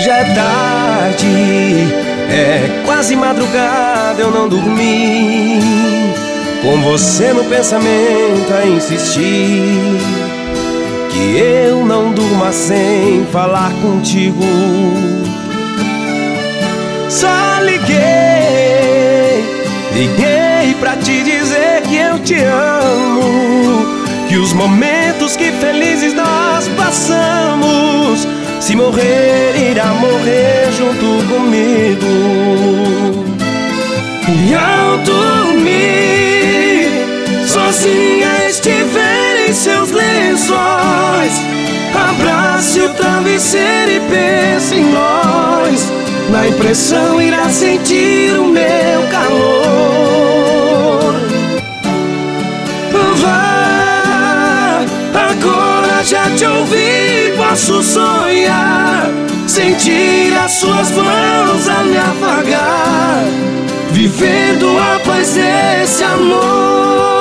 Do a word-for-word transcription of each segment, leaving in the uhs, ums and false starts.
Já é tarde, é quase madrugada, eu não dormi, com você no pensamento a insistir, que eu não durma sem falar contigo. Só liguei, liguei pra te dizer que eu te amo, que os momentos que felizes nós passamos, se morrer, irá morrer junto comigo. E ao dormir, sozinha estiver em seus lençóis, abrace o travesseiro e pense em nós. Na impressão irá sentir o meu calor. Vá, agora já te ouvi, posso sonhar, sentir as suas mãos a me afagar, vivendo a paz desse amor.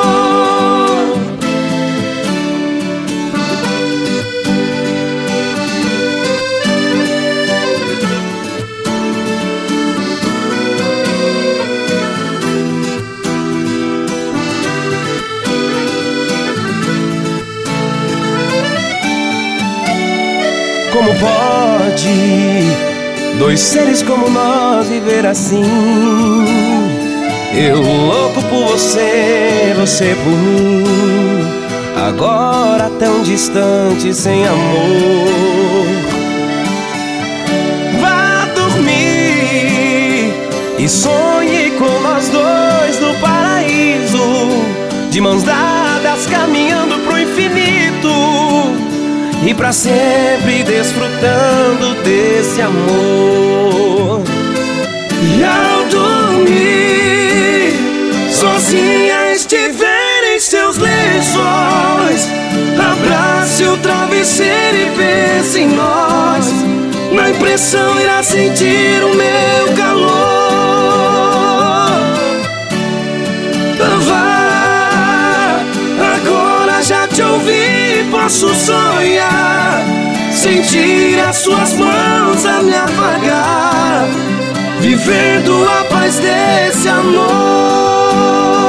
Como pode dois seres como nós viver assim? Eu louco por você, você por mim, agora tão distante, sem amor. Vá dormir e sonhe com nós dois no paraíso, de mãos dadas caminhando pro infinito, e pra sempre desfrutando desse amor. E ao dormir, sozinha estiver em seus lençóis, abrace o travesseiro e pense em nós. Na impressão irá sentir o meu calor. Vá, agora já te ouvi, posso sonhar, sentir as suas mãos a me afagar, vivendo a paz desse amor.